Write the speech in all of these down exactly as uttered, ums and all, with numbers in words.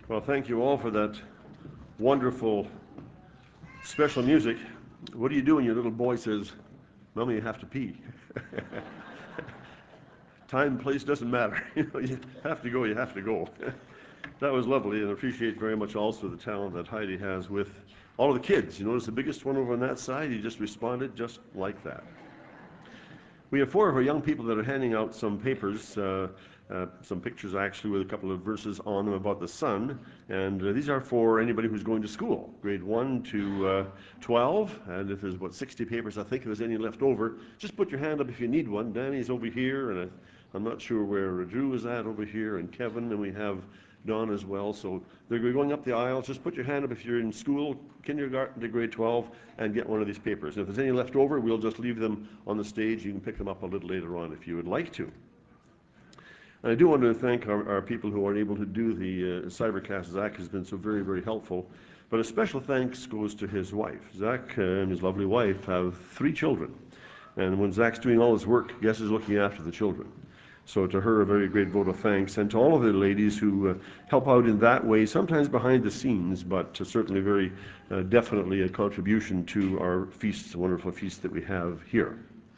Well, thank you all for that wonderful special music. What do you do when your little boy says, "Mommy, you have to pee"? Time, place doesn't matter. You know, you have to go, you have to go. That was lovely, and I appreciate very much also the talent that Heidi has with all of the kids. You notice the biggest one over on that side, he just responded just like that. We have four of our young people that are handing out some papers, uh, uh, some pictures actually with a couple of verses on them about the sun, and uh, these are for anybody who's going to school, grade one to uh, twelve, and if there's about sixty papers, I think if there's any left over, just put your hand up if you need one. Danny's over here, and I, I'm not sure where Drew is at over here, and Kevin, and we have Don as well. So they're going up the aisles. Just put your hand up if you're in school, kindergarten to grade twelve, and get one of these papers. And if there's any left over, we'll just leave them on the stage. You can pick them up a little later on if you would like to. And I do want to thank our, our people who are able to do the uh, Cybercast. Zach has been so very, very helpful. But a special thanks goes to his wife. Zach uh, and his lovely wife have three children. And when Zach's doing all his work, guess who's looking after the children? So to her, a very great vote of thanks, and to all of the ladies who uh, help out in that way, sometimes behind the scenes, but uh, certainly very uh, definitely a contribution to our feasts, the wonderful feasts that we have here.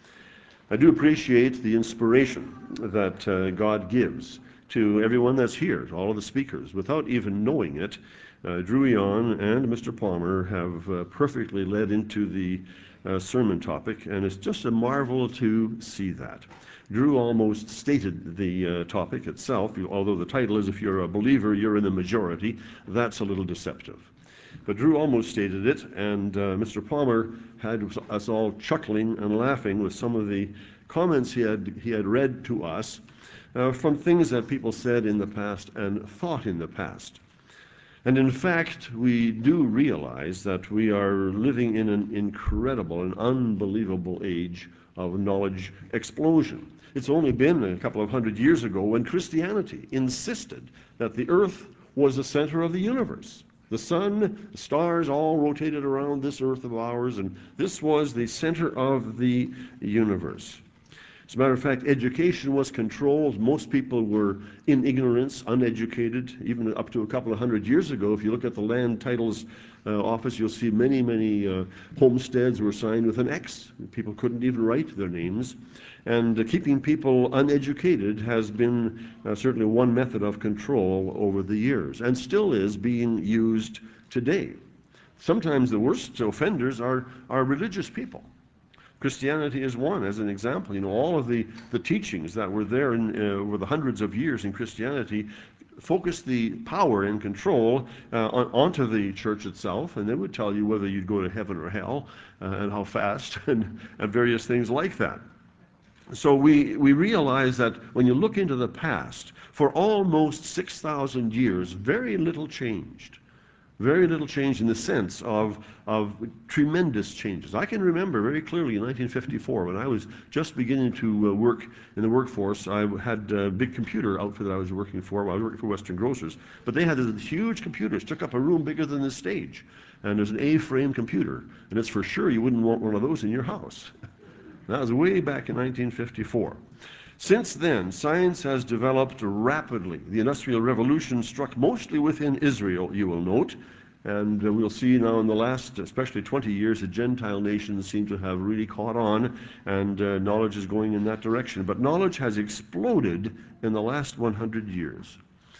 I do appreciate the inspiration that uh, God gives to everyone that's here, to all of the speakers. Without even knowing it, uh, Drew Eon and Mister Palmer have uh, perfectly led into the uh, sermon topic, and it's just a marvel to see that. Drew almost stated the uh, topic itself, although the title is, if you're a believer, you're in the majority. That's a little deceptive. But Drew almost stated it, and uh, Mister Palmer had us all chuckling and laughing with some of the comments he had, he had read to us uh, from things that people said in the past and thought in the past. And in fact, we do realize that we are living in an incredible and unbelievable age of knowledge explosion. It's only been a couple of hundred years ago when Christianity insisted that the earth was the center of the universe. The sun, the stars all rotated around this earth of ours, and this was the center of the universe. As a matter of fact, education was controlled. Most people were in ignorance, uneducated, even up to a couple of hundred years ago. If you look at the land titles uh, office, you'll see many, many uh, homesteads were signed with an X. People couldn't even write their names. And uh, keeping people uneducated has been uh, certainly one method of control over the years, and still is being used today. Sometimes the worst offenders are, are religious people. Christianity is one, as an example. You know, all of the, the teachings that were there in, uh, over the hundreds of years in Christianity focused the power and control uh, on, onto the church itself, and they would tell you whether you'd go to heaven or hell, uh, and how fast, and, and various things like that. So we, we realize that when you look into the past, for almost six thousand years, very little changed. Very little change in the sense of, of tremendous changes. I can remember very clearly in nineteen fifty-four, when I was just beginning to uh, work in the workforce. I had a big computer outfit that I was working for. Well, I was working for Western Grocers. But they had these huge computers, took up a room bigger than this stage. And there's an A-frame computer. And it's for sure you wouldn't want one of those in your house. That was way back in nineteen fifty-four. Since then, science has developed rapidly. The Industrial Revolution struck mostly within Israel, you will note, and uh, we'll see now in the last, especially twenty years, the Gentile nations seem to have really caught on, and uh, knowledge is going in that direction. But knowledge has exploded in the last one hundred years.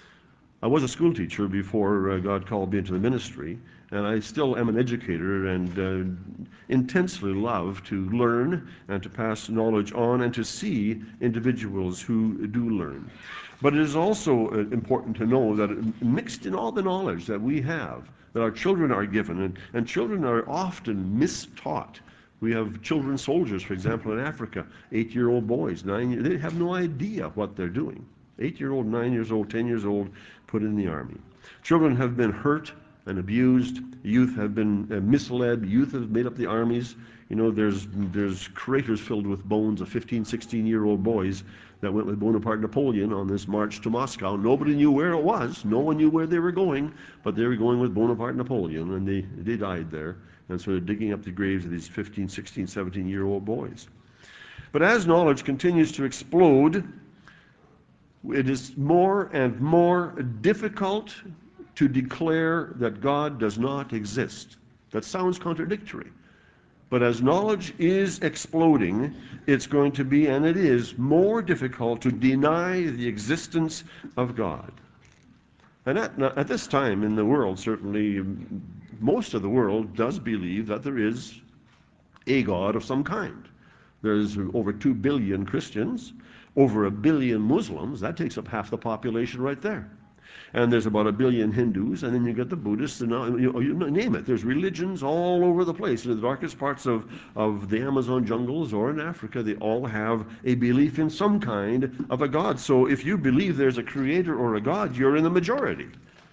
I was a school teacher before uh, God called me into the ministry, and I still am an educator and uh, intensely love to learn and to pass knowledge on and to see individuals who do learn. But it is also uh, important to know that mixed in all the knowledge that we have, that our children are given, and, and children are often mistaught. We have children soldiers, for example, in Africa, eight-year-old boys, nine, they have no idea what they're doing. Eight-year-old, nine years old, ten years old, put in the army. Children have been hurt and abused. Youth have been uh, misled. Youth have made up the armies. You know, there's there's craters filled with bones of fifteen, sixteen-year-old boys that went with Bonaparte Napoleon on this march to Moscow. Nobody knew where it was. No one knew where they were going, but they were going with Bonaparte Napoleon, and they, they died there. And so they're digging up the graves of these fifteen, sixteen, seventeen-year-old boys. But as knowledge continues to explode, it is more and more difficult to declare that God does not exist. That sounds contradictory. But as knowledge is exploding, it's going to be, and it is, more difficult to deny the existence of God. And at, at this time in the world, certainly, most of the world does believe that there is a God of some kind. There's over two billion Christians, over a billion Muslims. That takes up half the population right there. And there's about a billion Hindus, and then you get the Buddhists, and uh, you, you name it. There's religions all over the place. In the darkest parts of, of the Amazon jungles or in Africa, they all have a belief in some kind of a God. So if you believe there's a creator or a God, you're in the majority.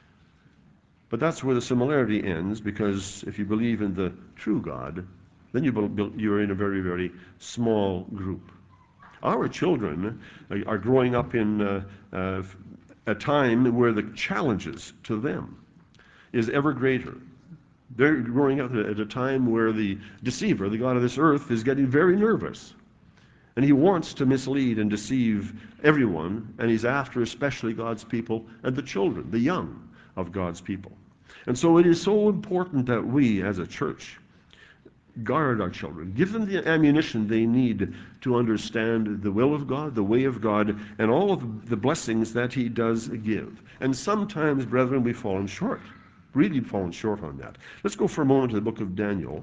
But that's where the similarity ends, because if you believe in the true God, then you, you're in a very, very small group. Our children are growing up in uh, uh, a time where the challenges to them is ever greater. They're growing up at a time where the deceiver, the God of this earth, is getting very nervous. And he wants to mislead and deceive everyone, and he's after especially God's people and the children, the young of God's people. And so it is so important that we, as a church, guard our children, give them the ammunition they need to understand the will of God, the way of God, and all of the blessings that he does give. And sometimes, brethren, we've fallen short, really fallen short on that. Let's go for a moment to the book of Daniel.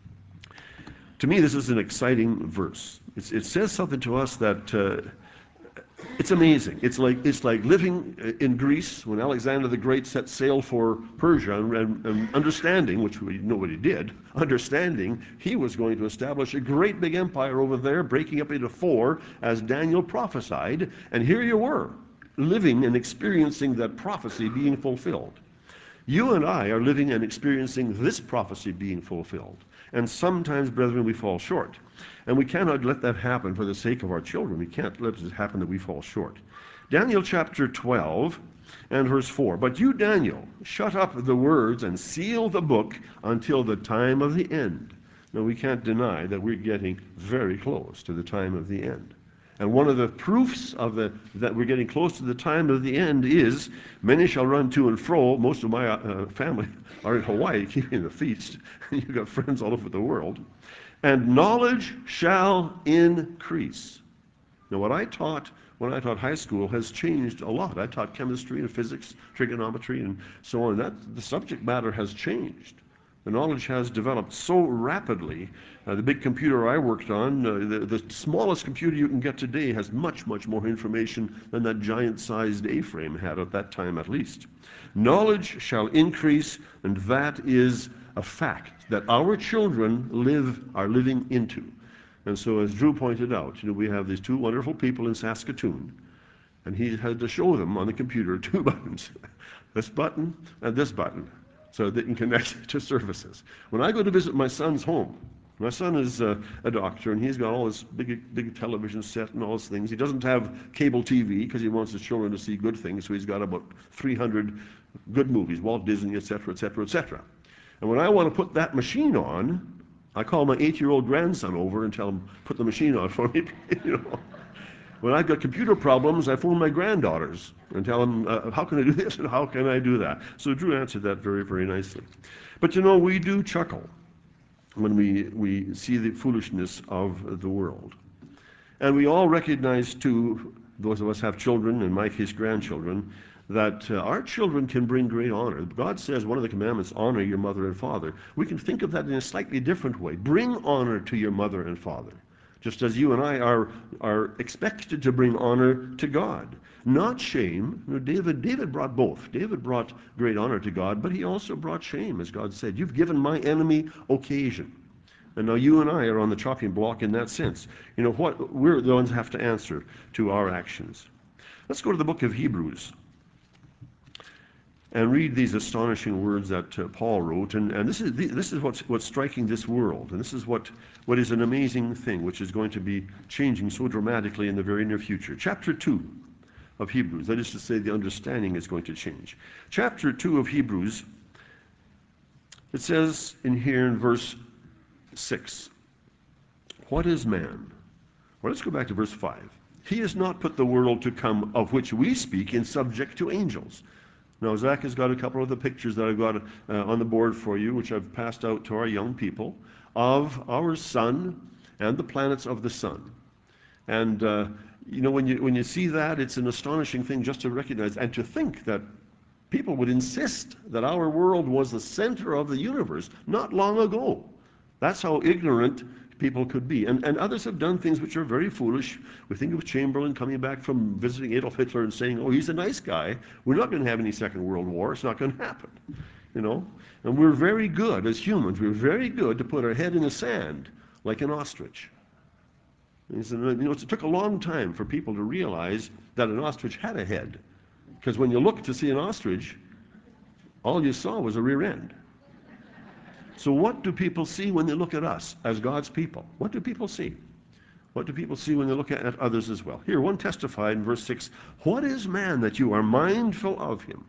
To me, this is an exciting verse. It's, it says something to us that uh, it's amazing. It's like it's like living in Greece when Alexander the Great set sail for Persia, and, and, and understanding, which we know what he did, understanding he was going to establish a great big empire over there, breaking up into four, as Daniel prophesied. And here you were, living and experiencing that prophecy being fulfilled. You and I are living and experiencing this prophecy being fulfilled. And sometimes, brethren, we fall short. And we cannot let that happen for the sake of our children. We can't let it happen that we fall short. Daniel chapter twelve and verse four. But you, Daniel, shut up the words and seal the book until the time of the end. Now, we can't deny that we're getting very close to the time of the end. And one of the proofs of the that we're getting close to the time of the end is, many shall run to and fro. Most of my uh, family are in Hawaii keeping the feast. You've got friends all over the world. And knowledge shall increase. Now, what I taught when I taught high school has changed a lot. I taught chemistry and physics, trigonometry, and so on. That the subject matter has changed. The knowledge has developed so rapidly. Uh, the big computer I worked on, uh, the, the smallest computer you can get today has much, much more information than that giant-sized A-frame had at that time at least. Knowledge shall increase, and that is a fact that our children live are living into. And so, as Drew pointed out, you know, we have these two wonderful people in Saskatoon, and he had to show them on the computer two buttons, this button and this button, so they can connect to services. When I go to visit my son's home, my son is uh, a doctor, and he's got all this big, big television set and all those things. He doesn't have cable T V because he wants his children to see good things, so he's got about three hundred good movies, Walt Disney, et cetera, et cetera, et cetera. And when I want to put that machine on, I call my eight-year-old grandson over and tell him, put the machine on for me. You know. When I've got computer problems, I phone my granddaughters and tell them, uh, how can I do this and how can I do that? So Drew answered that very, very nicely. But you know, we do chuckle when we, we see the foolishness of the world. And we all recognize, too, those of us have children, in my case grandchildren, that uh, our children can bring great honor. God says one of the commandments, honor your mother and father. We can think of that in a slightly different way. Bring honor to your mother and father, just as you and I are, are expected to bring honor to God. Not shame. You know, David, David brought both. David brought great honor to God, but he also brought shame, as God said. You've given my enemy occasion. And now you and I are on the chopping block in that sense. You know what? We're the ones who have to answer to our actions. Let's go to the book of Hebrews and read these astonishing words that uh, Paul wrote. And, and this is the, this is what's, what's striking this world. And this is what, what is an amazing thing, which is going to be changing so dramatically in the very near future. Chapter two of Hebrews, that is to say, the understanding is going to change. Chapter two of Hebrews, it says in here in verse six, what is man? Well, let's go back to verse five. He has not put the world to come of which we speak in subject to angels. Now, Zach has got a couple of the pictures that I've got uh, on the board for you, which I've passed out to our young people, of our sun and the planets of the sun. And, uh, you know, when you, when you see that, it's an astonishing thing just to recognize and to think that people would insist that our world was the center of the universe not long ago. That's how ignorant people could be. And, and others have done things which are very foolish. We think of Chamberlain coming back from visiting Adolf Hitler and saying, oh, he's a nice guy. We're not going to have any Second World War. It's not going to happen. You know? And we're very good as humans. We're very good to put our head in the sand like an ostrich. And he said, you know, it took a long time for people to realize that an ostrich had a head. Because when you looked to see an ostrich, all you saw was a rear end. So what do people see when they look at us as God's people? What do people see? What do people see when they look at others as well? Here, one testified in verse six, what is man that you are mindful of him?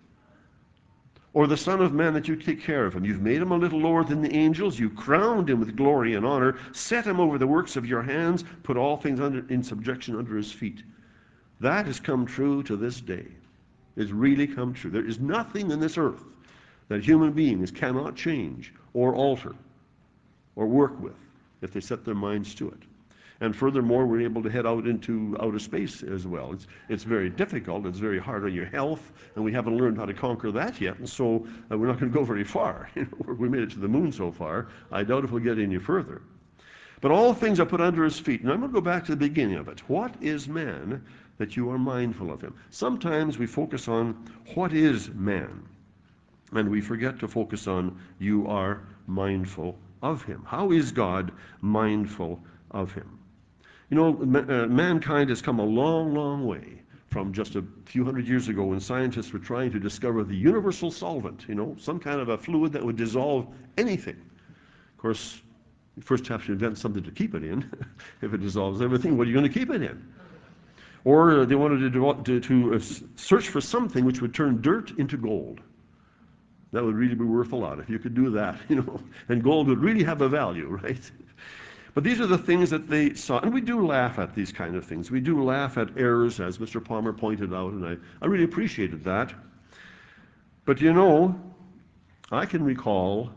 Or the son of man that you take care of him? You've made him a little lower than the angels. You crowned him with glory and honor, set him over the works of your hands, put all things under, in subjection under his feet. That has come true to this day. It's really come true. There is nothing in this earth that human beings cannot change or alter or work with if they set their minds to it. And furthermore, we're able to head out into outer space as well. It's, it's very difficult, it's very hard on your health, and we haven't learned how to conquer that yet, and so uh, we're not going to go very far. You know, we made it to the moon so far. I doubt if we'll get any further. But all things are put under his feet. And I'm going to go back to the beginning of it. What is man that you are mindful of him? Sometimes we focus on what is man, and we forget to focus on you are mindful of him. How is God mindful of him? You know, ma uh, mankind has come a long, long way from just a few hundred years ago when scientists were trying to discover the universal solvent, you know, some kind of a fluid that would dissolve anything. Of course, you first have to invent something to keep it in. If it dissolves everything, what are you going to keep it in? Or uh, they wanted to, do, to, to uh, search for something which would turn dirt into gold. That would really be worth a lot if you could do that, you know, and gold would really have a value, right? But these are the things that they saw, and we do laugh at these kind of things. We do laugh at errors, as Mister Palmer pointed out, and I, I really appreciated that. But you know, I can recall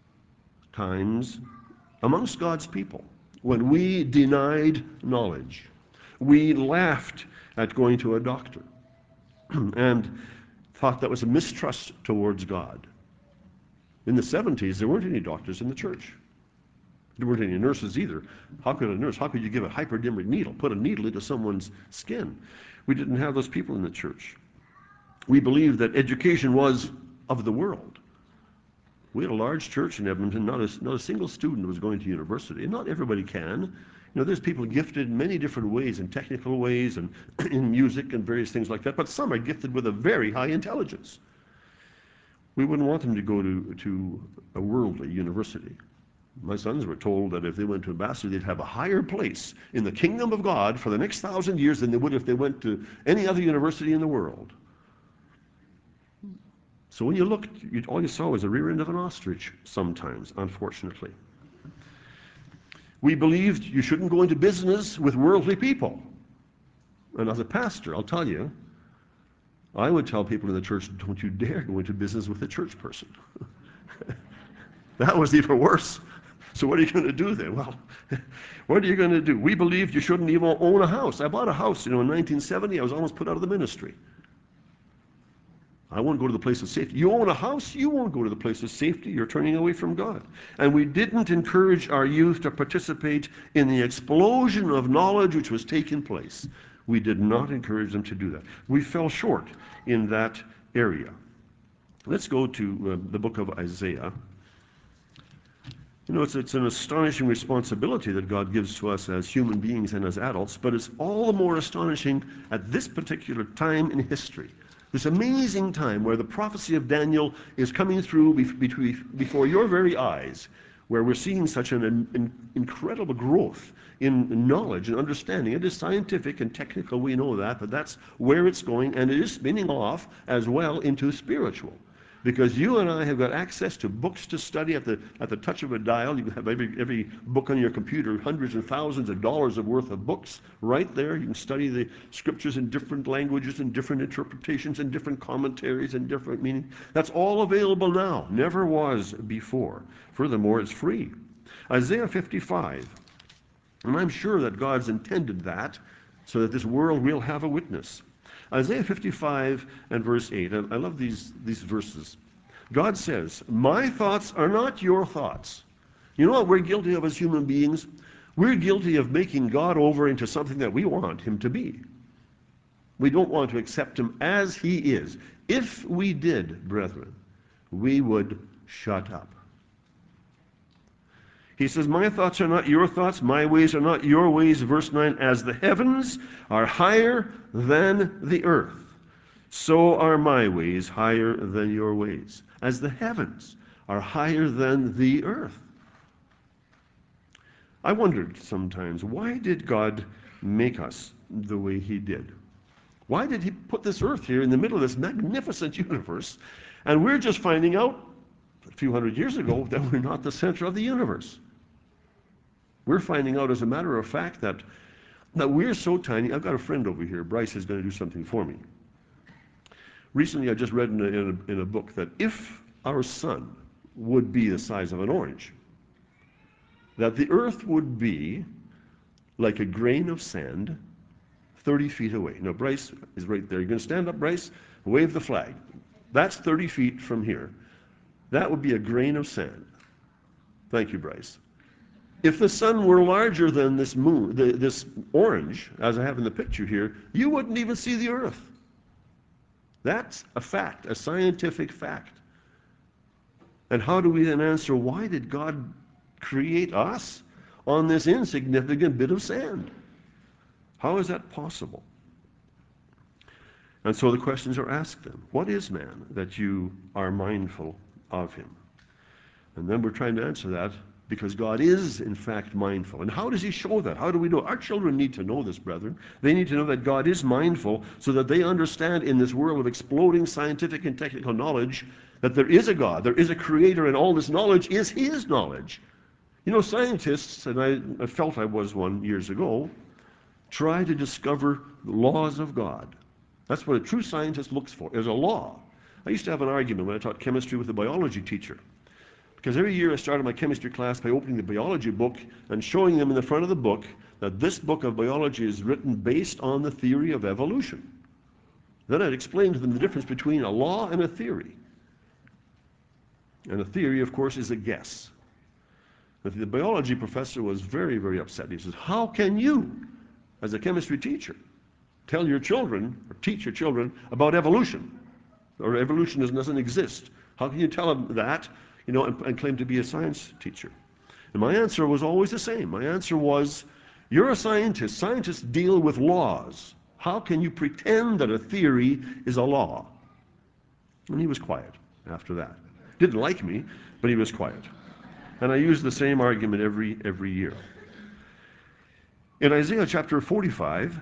times amongst God's people when we denied knowledge. We laughed at going to a doctor and thought that was a mistrust towards God. In the seventies, there weren't any doctors in the church. There weren't any nurses either. How could a nurse, how could you give a hypodermic needle, put a needle into someone's skin? We didn't have those people in the church. We believed that education was of the world. We had a large church in Edmonton, not a, not a single student was going to university, and not everybody can. You know, there's people gifted in many different ways, in technical ways, and in music and various things like that, but some are gifted with a very high intelligence. We wouldn't want them to go to, to a worldly university. My sons were told that if they went to a Ambassador, they'd have a higher place in the kingdom of God for the next thousand years than they would if they went to any other university in the world. So when you looked, you, all you saw was the rear end of an ostrich sometimes, unfortunately. We believed you shouldn't go into business with worldly people. And as a pastor, I'll tell you, I would tell people in the church, don't you dare go into business with a church person. That was even worse. So what are you going to do then? Well, what are you going to do? We believed you shouldn't even own a house. I bought a house, you know, in nineteen seventy. I was almost put out of the ministry. I won't go to the place of safety. You own a house, you won't go to the place of safety. You're turning away from God. And we didn't encourage our youth to participate in the explosion of knowledge which was taking place. We did not encourage them to do that. We fell short in that area. Let's go to uh, the book of Isaiah. You know, it's, it's an astonishing responsibility that God gives to us as human beings and as adults, but it's all the more astonishing at this particular time in history. This amazing time where the prophecy of Daniel is coming through before your very eyes, where we're seeing such an in, incredible growth in knowledge and understanding. It is scientific and technical, we know that, but that's where it's going, and it is spinning off as well into spiritual. Because you and I have got access to books to study at the at the touch of a dial. You have every every book on your computer, hundreds and thousands of dollars of worth of books right there. You can study the scriptures in different languages and different interpretations and different commentaries and different meaning. That's all available now. Never was before. Furthermore, it's free. Isaiah fifty-five. And I'm sure that God's intended that so that this world will have a witness. Isaiah fifty-five and verse eight. I, I love these, these verses. God says, my thoughts are not your thoughts. You know what we're guilty of as human beings? We're guilty of making God over into something that we want him to be. We don't want to accept him as he is. If we did, brethren, we would shut up. He says, my thoughts are not your thoughts, my ways are not your ways. Verse nine, as the heavens are higher than the earth, so are my ways higher than your ways. As the heavens are higher than the earth. I wondered sometimes, why did God make us the way he did? Why did he put this earth here in the middle of this magnificent universe, and we're just finding out a few hundred years ago that we're not the center of the universe? We're finding out, as a matter of fact, that, that we're so tiny. I've got a friend over here. Bryce is going to do something for me. Recently, I just read in a, in a, in a book that if our sun would be the size of an orange, that the earth would be like a grain of sand thirty feet away. Now, Bryce is right there. You're going to stand up, Bryce? Wave the flag. That's thirty feet from here. That would be a grain of sand. Thank you, Bryce. If the sun were larger than this moon, the, this orange, as I have in the picture here, you wouldn't even see the earth. That's a fact, a scientific fact. And how do we then answer, why did God create us on this insignificant bit of sand? How is that possible? And so the questions are asked then. What is man that you are mindful of him? And then we're trying to answer that because God is, in fact, mindful. And how does he show that? How do we know? Our children need to know this, brethren. They need to know that God is mindful so that they understand in this world of exploding scientific and technical knowledge that there is a God, there is a creator, and all this knowledge is his knowledge. You know, scientists, and I, I felt I was one years ago, try to discover the laws of God. That's what a true scientist looks for, is a law. I used to have an argument when I taught chemistry with a biology teacher. Because every year I started my chemistry class by opening the biology book and showing them in the front of the book that this book of biology is written based on the theory of evolution. Then I'd explain to them the difference between a law and a theory. And a theory, of course, is a guess. But the biology professor was very, very upset. He says, how can you, as a chemistry teacher, tell your children or teach your children about evolution? Or evolution doesn't exist. How can you tell them that? You know, and, and claim to be a science teacher. And my answer was always the same. My answer was, you're a scientist. Scientists deal with laws. How can you pretend that a theory is a law? And he was quiet after that. Didn't like me, but he was quiet. And I used the same argument every, every year. In Isaiah chapter forty-five,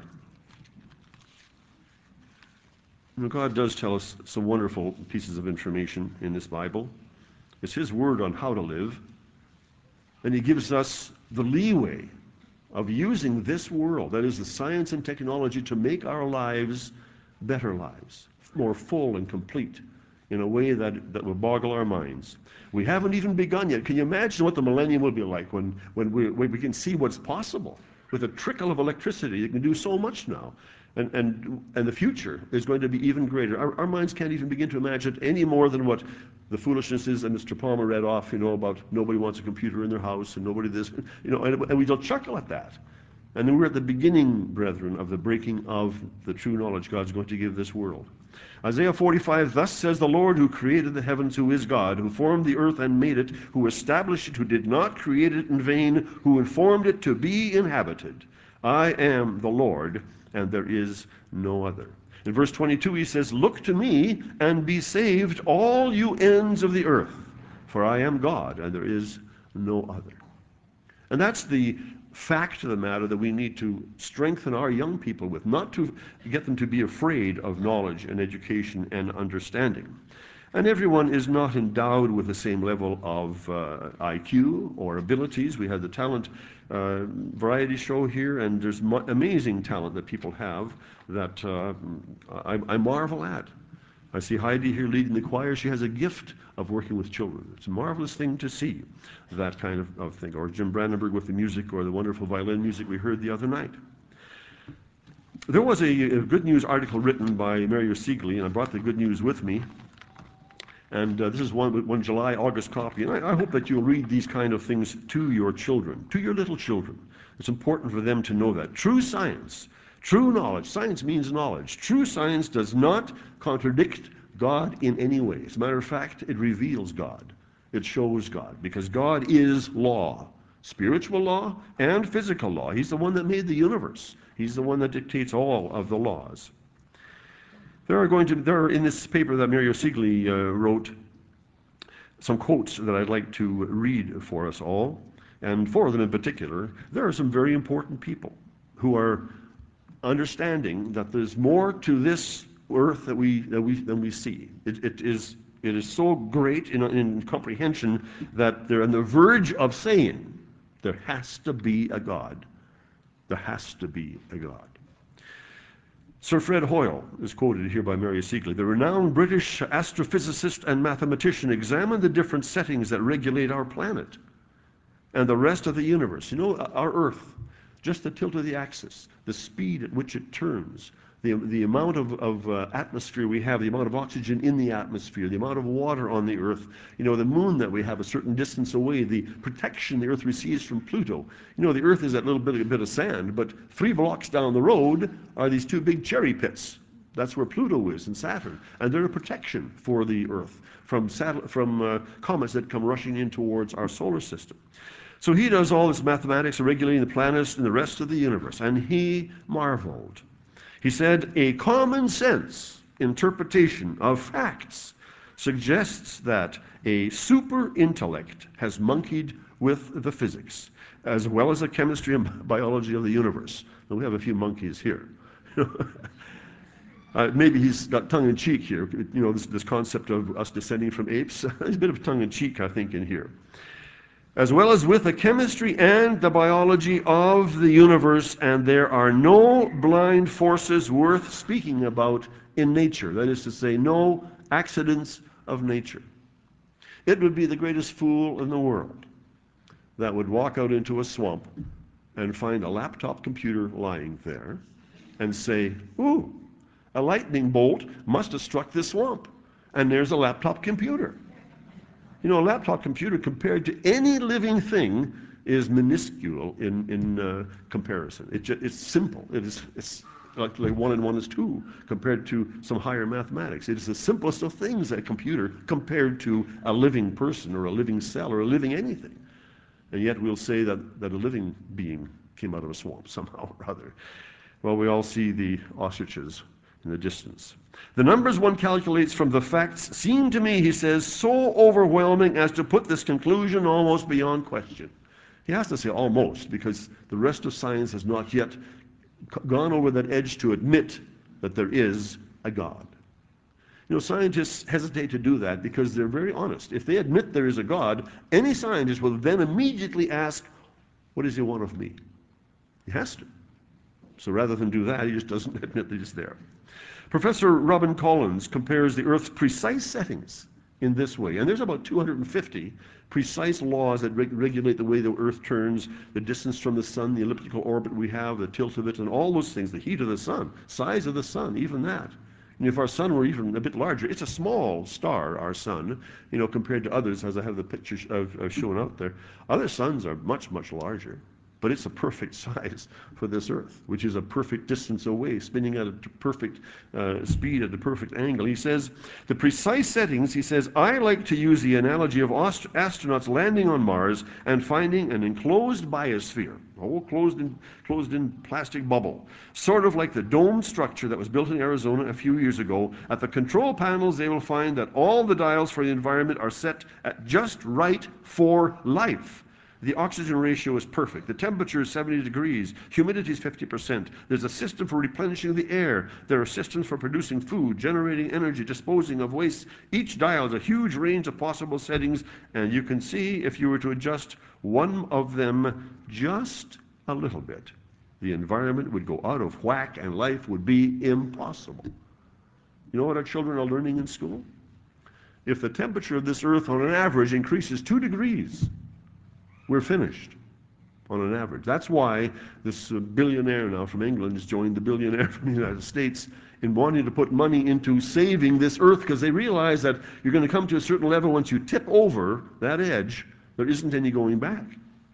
you know, God does tell us some wonderful pieces of information in this Bible. It's his word on how to live. And he gives us the leeway of using this world, that is the science and technology, to make our lives better lives, more full and complete in a way that, that will boggle our minds. We haven't even begun yet. Can you imagine what the millennium will be like when, when, we, when we can see what's possible? With a trickle of electricity, you can do so much now. And, and, and the future is going to be even greater. Our, our minds can't even begin to imagine any more than what the foolishness is that Mister Palmer read off, you know, about nobody wants a computer in their house and nobody this, you know, and, and we don't chuckle at that. And then we're at the beginning, brethren, of the breaking of the true knowledge God's going to give this world. Isaiah forty-five, thus says the Lord who created the heavens, who is God, who formed the earth and made it, who established it, who did not create it in vain, who informed it to be inhabited. I am the Lord, and there is no other. In verse twenty-two he says, look to me and be saved, all you ends of the earth, for I am God, and there is no other. And that's the fact of the matter that we need to strengthen our young people with, not to get them to be afraid of knowledge and education and understanding. And everyone is not endowed with the same level of uh, I Q or abilities. We had the talent uh, variety show here, and there's amazing talent that people have that uh, I, I marvel at. I see Heidi here leading the choir. She has a gift of working with children. It's a marvelous thing to see that kind of, of thing. Or Jim Brandenburg with the music, or the wonderful violin music we heard the other night. There was a, a good news article written by Mario Sigli, and I brought the good news with me. And uh, this is one, one July, August copy. And I, I hope that you'll read these kind of things to your children, to your little children. It's important for them to know that. True science, true knowledge, science means knowledge. True science does not contradict God in any way. As a matter of fact, it reveals God. It shows God, because God is law, spiritual law and physical law. He's the one that made the universe. He's the one that dictates all of the laws. There are going to, there are in this paper that Mario Sigli uh, wrote, some quotes that I'd like to read for us all, and four of them in particular. There are some very important people who are understanding that there's more to this earth that we, that we, than we see. It, it is, it is so great in, in comprehension that they're on the verge of saying, there has to be a God. There has to be a God. Sir Fred Hoyle is quoted here by Mario Sigli. The renowned British astrophysicist and mathematician examined the different settings that regulate our planet and the rest of the universe. You know, our Earth, just the tilt of the axis, the speed at which it turns, the, the amount of, of uh, atmosphere we have, the amount of oxygen in the atmosphere, the amount of water on the Earth, you know, the moon that we have a certain distance away, the protection the Earth receives from Pluto. You know, the Earth is that little bit, a bit of sand, but three blocks down the road are these two big cherry pits. That's where Pluto is, and Saturn. And they're a protection for the Earth from, from uh, comets that come rushing in towards our solar system. So he does all this mathematics of regulating the planets and the rest of the universe, and he marveled. He said, a common sense interpretation of facts suggests that a super intellect has monkeyed with the physics, as well as the chemistry and biology of the universe. And we have a few monkeys here. uh, maybe he's got tongue-in-cheek here. You know, this, this concept of us descending from apes. There's a bit of tongue-in-cheek, I think, in here. As well as with the chemistry and the biology of the universe, and there are no blind forces worth speaking about in nature. That is to say, no accidents of nature. It would be the greatest fool in the world that would walk out into a swamp and find a laptop computer lying there and say, ooh, a lightning bolt must have struck this swamp, and there's a laptop computer. You know, a laptop computer compared to any living thing is minuscule in, in uh, comparison. It just, it's simple. It is, it's like, like one and one is two compared to some higher mathematics. It is the simplest of things, a computer, compared to a living person or a living cell or a living anything. And yet we'll say that, that a living being came out of a swamp somehow or other. Well, we all see the ostriches in the distance. The numbers one calculates from the facts seem to me, he says, so overwhelming as to put this conclusion almost beyond question. He has to say almost, because the rest of science has not yet gone over that edge to admit that there is a God. You know, scientists hesitate to do that because they're very honest. If they admit there is a God, any scientist will then immediately ask, what does he want of me? He has to. So rather than do that, he just doesn't admit that he's there. Professor Robin Collins compares the Earth's precise settings in this way. And there's about two hundred fifty precise laws that reg regulate the way the Earth turns, the distance from the sun, the elliptical orbit we have, the tilt of it, and all those things, the heat of the sun, size of the sun, even that. And if our sun were even a bit larger, it's a small star, our sun, you know, compared to others, as I have the pictures of, of shown out there. Other suns are much, much larger. But it's a perfect size for this Earth, which is a perfect distance away, spinning at a perfect uh, speed at a perfect angle. He says, the precise settings, he says, I like to use the analogy of astronauts landing on Mars and finding an enclosed biosphere, a whole closed in, closed in plastic bubble, sort of like the domed structure that was built in Arizona a few years ago. At the control panels, they will find that all the dials for the environment are set at just right for life. The oxygen ratio is perfect. The temperature is seventy degrees. Humidity is fifty percent. There's a system for replenishing the air. There are systems for producing food, generating energy, disposing of waste. Each dial has a huge range of possible settings, and you can see if you were to adjust one of them just a little bit, the environment would go out of whack and life would be impossible. You know what our children are learning in school? If the temperature of this earth on an average increases two degrees, we're finished on an average. That's why this uh, billionaire now from England has joined the billionaire from the United States in wanting to put money into saving this earth, because they realize that you're going to come to a certain level. Once you tip over that edge, there isn't any going back.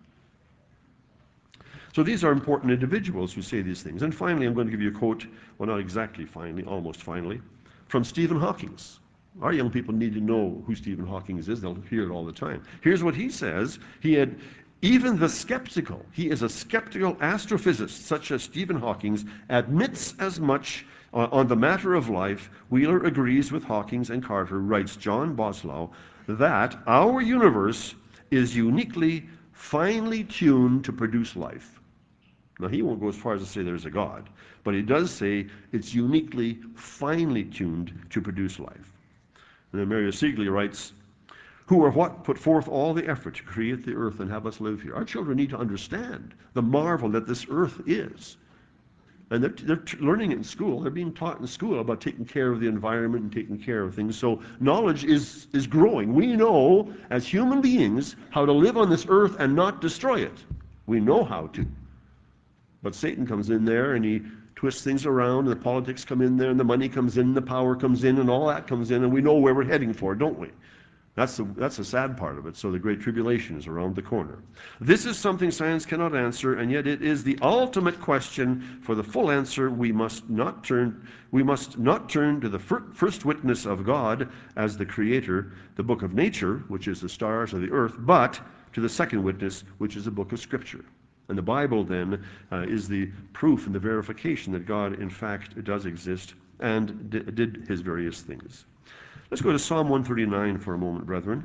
So these are important individuals who say these things. And finally, I'm going to give you a quote, well, not exactly finally, almost finally, from Stephen Hawking. Our young people need to know who Stephen Hawking is. They'll hear it all the time. Here's what he says. He had, even the skeptical, he is a skeptical astrophysicist, such as Stephen Hawking, admits as much uh, on the matter of life. Wheeler agrees with Hawking and Carter, writes John Boslow, that our universe is uniquely, finely tuned to produce life. Now, he won't go as far as to say there's a God, but he does say it's uniquely, finely tuned to produce life. And then Mary Siegley writes, who or what put forth all the effort to create the earth and have us live here? Our children need to understand the marvel that this earth is. And they're, they're learning it in school. They're being taught in school about taking care of the environment and taking care of things. So knowledge is, is growing. We know, as human beings, how to live on this earth and not destroy it. We know how to. But Satan comes in there and he twists things around, and the politics come in there, and the money comes in, the power comes in, and all that comes in, and we know where we're heading for, don't we? That's the, that's the sad part of it. So the Great Tribulation is around the corner. This is something science cannot answer, and yet it is the ultimate question. For the full answer, we must not turn, we must not turn to the fir- first witness of God as the Creator, the book of nature, which is the stars of the earth, but to the second witness, which is the book of Scripture. And the Bible, then, uh, is the proof and the verification that God, in fact, does exist and d- did his various things. Let's go to Psalm one thirty-nine for a moment, brethren.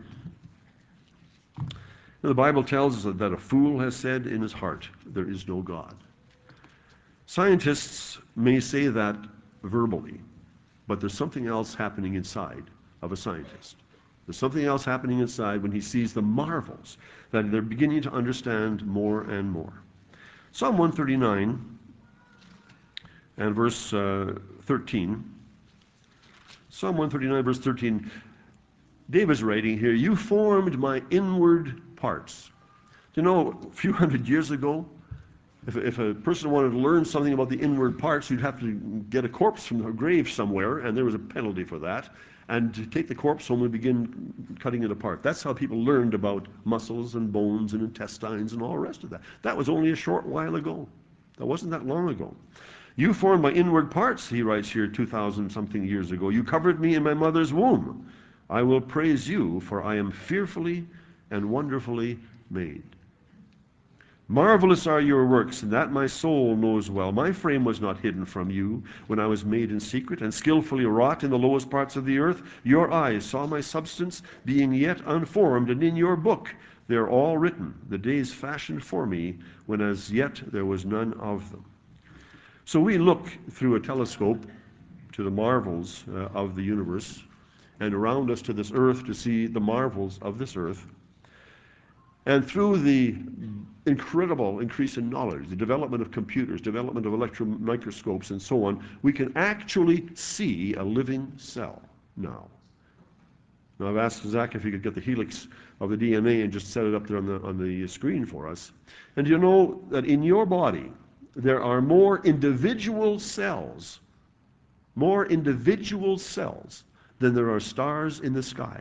Now, the Bible tells us that a fool has said in his heart, there is no God. Scientists may say that verbally, but there's something else happening inside of a scientist. There's something else happening inside when he sees the marvels that they're beginning to understand more and more. Psalm one thirty-nine and verse uh, thirteen. Psalm one thirty-nine, verse thirteen. David's writing here, you formed my inward parts. You know, a few hundred years ago, if, if a person wanted to learn something about the inward parts, you'd have to get a corpse from the grave somewhere, and there was a penalty for that. And to take the corpse home and begin cutting it apart. That's how people learned about muscles and bones and intestines and all the rest of that. That was only a short while ago. That wasn't that long ago. You formed my inward parts, he writes here two thousand something years ago. You covered me in my mother's womb. I will praise you, for I am fearfully and wonderfully made. Marvelous are your works, and that my soul knows well. My frame was not hidden from you when I was made in secret and skillfully wrought in the lowest parts of the earth. Your eyes saw my substance being yet unformed, and in your book they are all written, the days fashioned for me, when as yet there was none of them. So we look through a telescope to the marvels uh, of the universe, and around us to this earth to see the marvels of this earth. And through the incredible increase in knowledge, the development of computers, development of electron microscopes, and so on, we can actually see a living cell now. Now, I've asked Zach if he could get the helix of the D N A and just set it up there on the, on the screen for us. And you know that in your body, there are more individual cells, more individual cells than there are stars in the sky.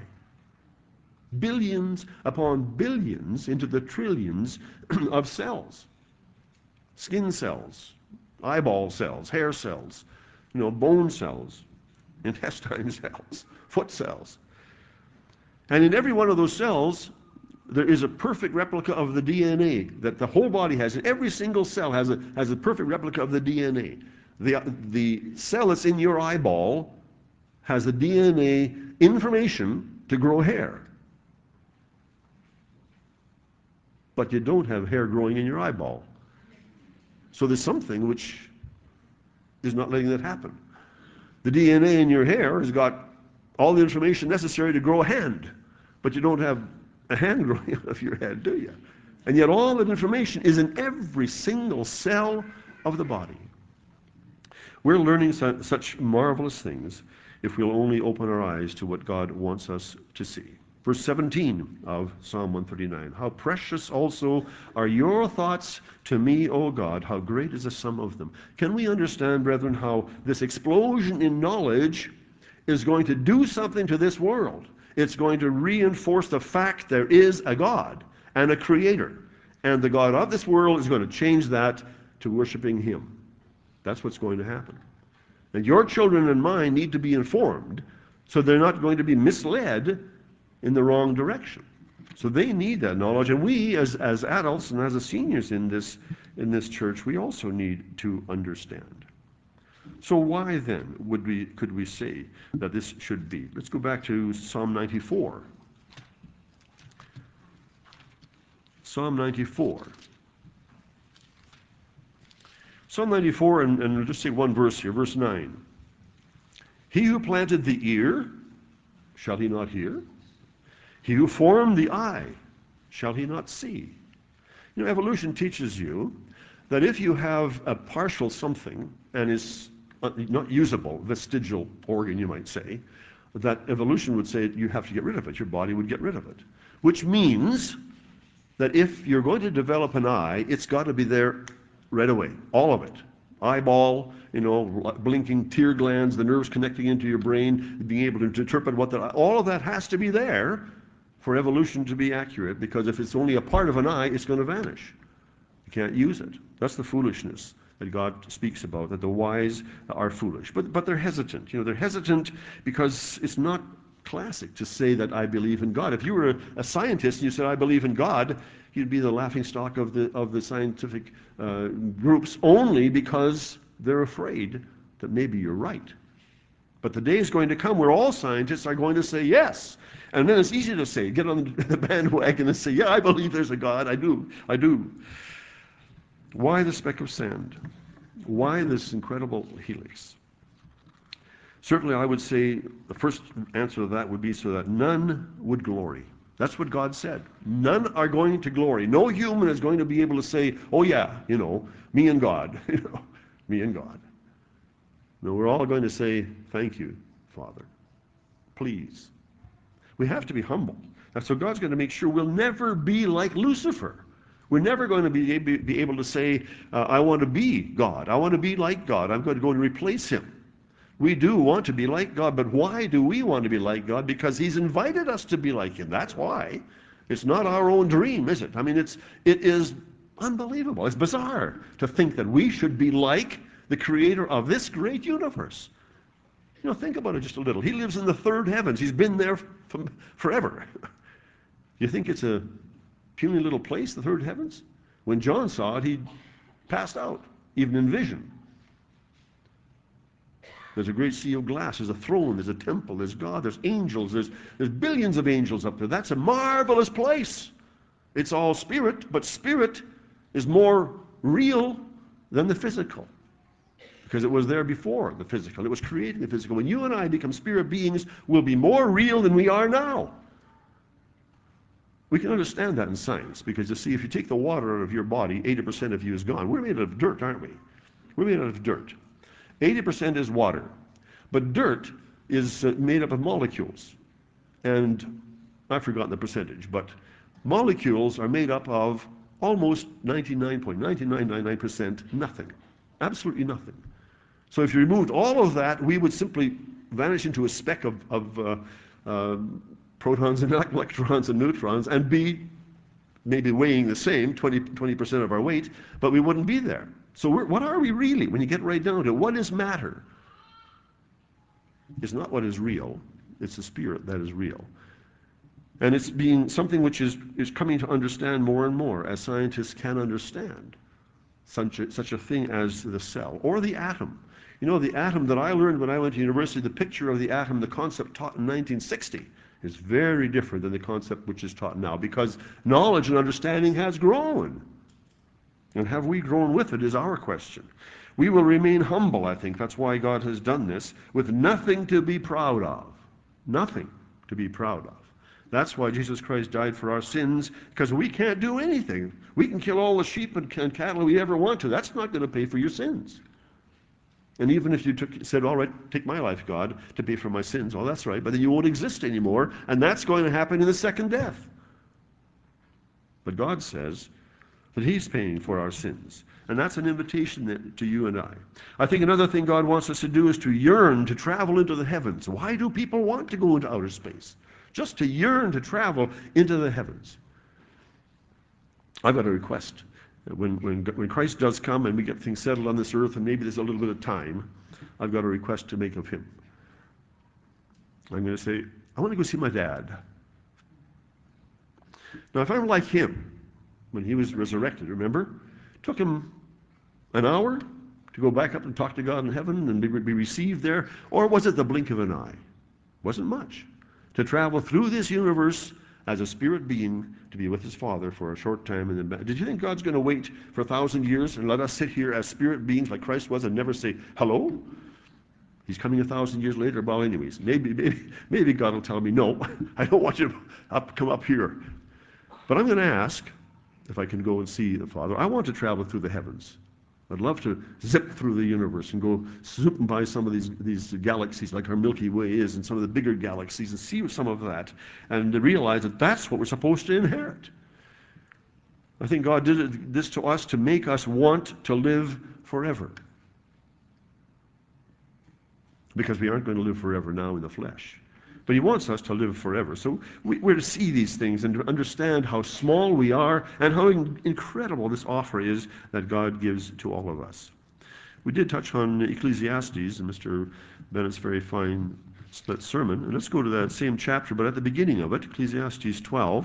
Billions upon billions into the trillions of cells. Skin cells, eyeball cells, hair cells, you know, bone cells, intestine cells, foot cells. And in every one of those cells, there is a perfect replica of the D N A that the whole body has. And every single cell has a, has a perfect replica of the D N A. The, the cell that's in your eyeball has the D N A information to grow hair. but you don't have hair growing in your eyeball. So there's something which is not letting that happen. The D N A in your hair has got all the information necessary to grow a hand, but you don't have a hand growing out of your head, do you? And yet all that information is in every single cell of the body. We're learning su- such marvelous things if we'll only open our eyes to what God wants us to see. Verse seventeen of Psalm one thirty-nine, how precious also are your thoughts to me, O God, how great is the sum of them. Can we understand, brethren, how this explosion in knowledge is going to do something to this world? It's going to reinforce the fact there is a God and a creator. And the God of this world is going to change that to worshiping him. That's what's going to happen. And your children and mine need to be informed so they're not going to be misled in the wrong direction. So they need that knowledge. And we as, as adults and as the seniors in this, in this church, we also need to understand. So why then would we, could we say that this should be? Let's go back to Psalm ninety-four. Psalm ninety-four. Psalm ninety-four, and, and I'll just say one verse here, verse nine. He who planted the ear, shall he not hear? He who formed the eye, shall he not see? You know, evolution teaches you that if you have a partial something and is not usable, vestigial organ, you might say, that evolution would say you have to get rid of it. Your body would get rid of it. Which means that if you're going to develop an eye, it's got to be there right away, all of it. Eyeball, you know, blinking tear glands, the nerves connecting into your brain, being able to interpret what that, all of that has to be there for evolution to be accurate, because if it's only a part of an eye, it's going to vanish. You can't use it. That's the foolishness that God speaks about, that the wise are foolish. But, but they're hesitant. You know, they're hesitant because it's not classic to say that I believe in God. If you were a, a scientist and you said, I believe in God, you'd be the laughingstock of the, of the scientific uh, groups only because they're afraid that maybe you're right. But the day is going to come where all scientists are going to say yes. And then it's easy to say, get on the bandwagon and say, yeah, I believe there's a God. I do. I do. Why the speck of sand? Why this incredible helix? Certainly, I would say the first answer to that would be so that none would glory. That's what God said. None are going to glory. No human is going to be able to say, oh yeah, you know, me and God. you know, me and God. No, we're all going to say, thank you, Father. Please. We have to be humble. And so God's going to make sure we'll never be like Lucifer. We're never going to be, be able to say, uh, I want to be God. I want to be like God. I'm going to go and replace him. We do want to be like God, but why do we want to be like God? Because he's invited us to be like him. That's why. It's not our own dream, is it? I mean, it's, it is unbelievable. It's bizarre to think that we should be like the creator of this great universe. You know, think about it just a little. He lives in the third heavens. He's been there from forever. You think it's a puny little place, the third heavens? When John saw it, he passed out, even in vision. There's a great sea of glass. There's a throne. There's a temple. There's God. There's angels. There's, there's billions of angels up there. That's a marvelous place. It's all spirit, but spirit is more real than the physical, because it was there before the physical. It was creating the physical. When you and I become spirit beings, we'll be more real than we are now. We can understand that in science, because you see, if you take the water out of your body, eighty percent of you is gone. We're made out of dirt, aren't we? We're made out of dirt. eighty percent is water. But dirt is uh, made up of molecules. And I've forgotten the percentage, but molecules are made up of almost ninety-nine point nine nine nine nine percent nothing. Absolutely nothing. So if you removed all of that, we would simply vanish into a speck of, of uh, uh, protons and electrons and neutrons and be maybe weighing the same, twenty percent of our weight, but we wouldn't be there. So we're, what are we really, when you get right down to it? What is matter? It's not what is real. It's the spirit that is real. And it's being something which is, is coming to understand more and more as scientists can understand such a, such a thing as the cell or the atom. You know, the atom that I learned when I went to university, the picture of the atom, the concept taught in nineteen sixty, is very different than the concept which is taught now, because knowledge and understanding has grown. And have we grown with it is our question. We will remain humble, I think. That's why God has done this, with nothing to be proud of. Nothing to be proud of. That's why Jesus Christ died for our sins, because we can't do anything. We can kill all the sheep and cattle we ever want to. That's not going to pay for your sins. And even if you took, said, all right, take my life, God, to pay for my sins, well, that's right, but then you won't exist anymore, and that's going to happen in the second death. But God says that he's paying for our sins. And that's an invitation to you and I. I think another thing God wants us to do is to yearn to travel into the heavens. Why do people want to go into outer space? Just to yearn to travel into the heavens. I've got a request. When, when, when Christ does come and we get things settled on this earth, and maybe there's a little bit of time, I've got a request to make of him. I'm going to say, I want to go see my dad. Now, if I'm like him, when he was resurrected, remember? It took him an hour to go back up and talk to God in heaven and be, be received there, or was it the blink of an eye? Wasn't much. To travel through this universe as a spirit being to be with his Father for a short time. And then back. Did you think God's going to wait for a thousand years and let us sit here as spirit beings like Christ was and never say hello? He's coming a thousand years later. Well, anyways, maybe maybe maybe God will tell me, no, I don't want you to up, come up here. But I'm going to ask if I can go and see the Father. I want to travel through the heavens. I'd love to zip through the universe and go zooming by some of these, these galaxies like our Milky Way is, and some of the bigger galaxies, and see some of that, and to realize that that's what we're supposed to inherit. I think God did this to us to make us want to live forever. Because we aren't going to live forever now in the flesh. But he wants us to live forever. So we, we're to see these things and to understand how small we are and how in, incredible this offer is that God gives to all of us. We did touch on Ecclesiastes and Mister Bennett's very fine split sermon. And let's go to that same chapter, but at the beginning of it, Ecclesiastes twelve.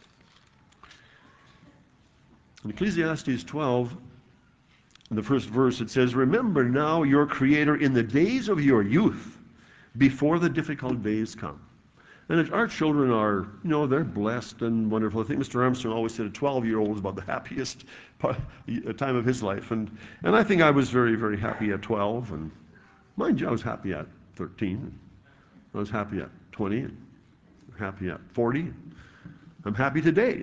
In Ecclesiastes twelve, in the first verse, it says, "Remember now your Creator in the days of your youth, before the difficult days come." And our children are, you know, they're blessed and wonderful. I think Mister Armstrong always said a twelve-year-old is about the happiest time of his life. And, and I think I was very, very happy at twelve. And mind you, I was happy at thirteen. I was happy at twenty. And happy at forty. I'm happy today.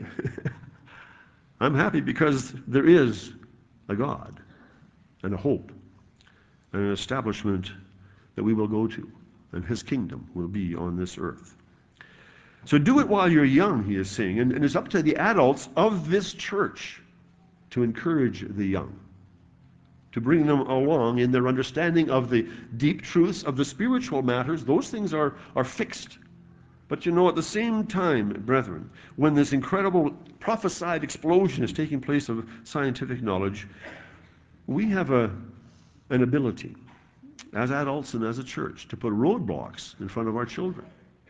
I'm happy because there is a God and a hope and an establishment that we will go to. And his kingdom will be on this earth. So do it while you're young, he is saying. And, and it's up to the adults of this church to encourage the young, to bring them along in their understanding of the deep truths of the spiritual matters. Those things are, are fixed. But you know, at the same time, brethren, when this incredible prophesied explosion is taking place of scientific knowledge, we have a, an ability as adults and as a church to put roadblocks in front of our children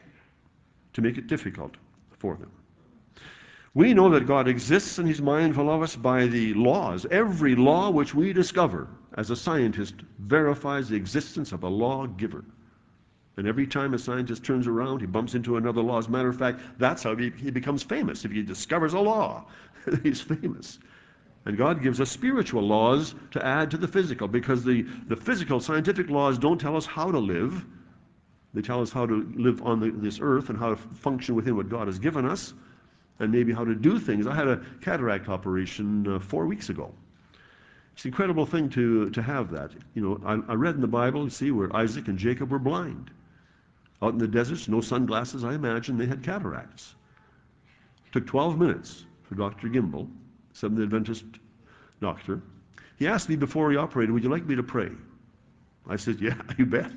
to make it difficult for them. We know that God exists and he's mindful of us by the laws. Every law which we discover as a scientist verifies the existence of a lawgiver. And every time a scientist turns around, he bumps into another law. As a matter of fact, that's how he, he becomes famous. If he discovers a law, he's famous. And God gives us spiritual laws to add to the physical, because the, the physical scientific laws don't tell us how to live. They tell us how to live on the, this earth and how to function within what God has given us, and maybe how to do things. I had a cataract operation uh, four weeks ago. It's an incredible thing to, to have that. You know, I, I read in the Bible, you see, where Isaac and Jacob were blind. Out in the deserts, no sunglasses, I imagine they had cataracts. It took twelve minutes for Doctor Gimbel, Seventh Adventist doctor. He asked me before he operated, would you like me to pray? I said, yeah, you bet.